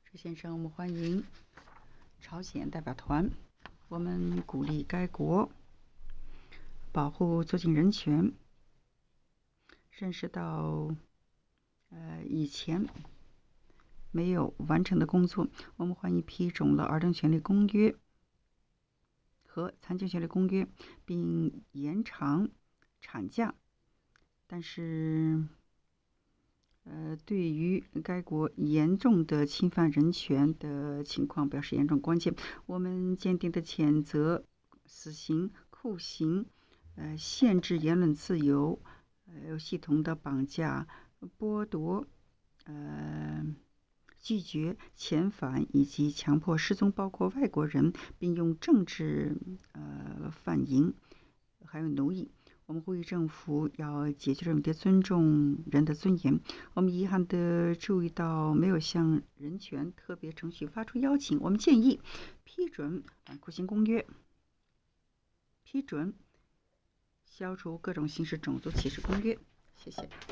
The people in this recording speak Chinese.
石先生，我们欢迎朝鲜代表团。我们鼓励该国保护促进人权，认识到以前没有完成的工作。我们欢迎批准了《儿童权利公约》和《残疾权利公约》，并延长产假。但是对于该国严重的侵犯人权的情况表示严重关切。我们坚定地谴责死刑、酷刑、限制言论自由、有系统的绑架、剥夺、拒绝遣返以及强迫失踪包括外国人，并用政治贩淫还有奴役。我们呼吁政府要解决这问题，尊重人的尊严。我们遗憾地注意到没有向人权特别程序发出邀请。我们建议批准酷刑公约，批准消除各种形式种族歧视公约。谢谢。